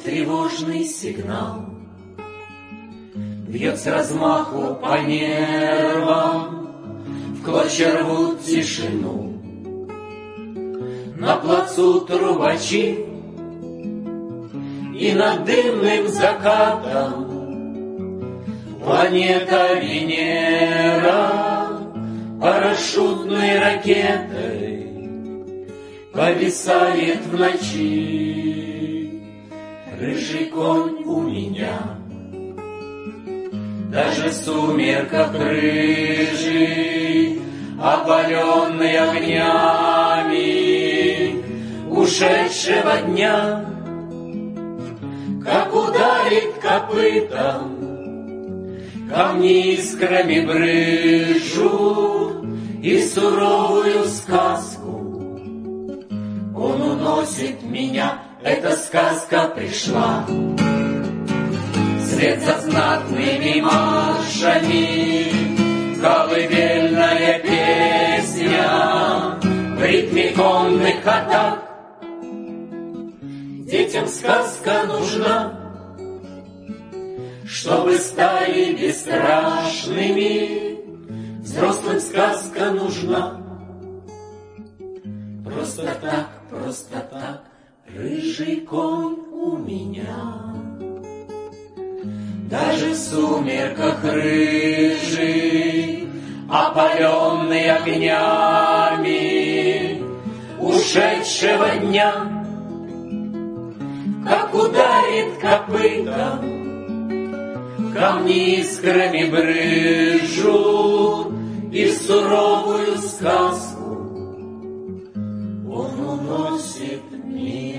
тревожный сигнал, бьет с размаху по нервам, в клочья рвут тишину. На плацу трубачи, и над дымным закатом планета Венера парашютной ракетой повисает в ночи. Рыжий конь у меня, даже в сумерках рыжий, опаленный огнями ушедшего дня, как ударит копытом, камни искрами брызжут, и суровую сказку он уносит меня. Эта сказка пришла вслед за знатными маршами, колыбельная песня в ритме конных атак. Детям сказка нужна, чтобы стали бесстрашными. Взрослым сказка нужна. Просто так, рыжий конь у меня. Даже в сумерках рыжий, опаленный огнями ушедшего дня, как ударит копытом, камни искрами брызжут, и суровую сказку он уносит мир.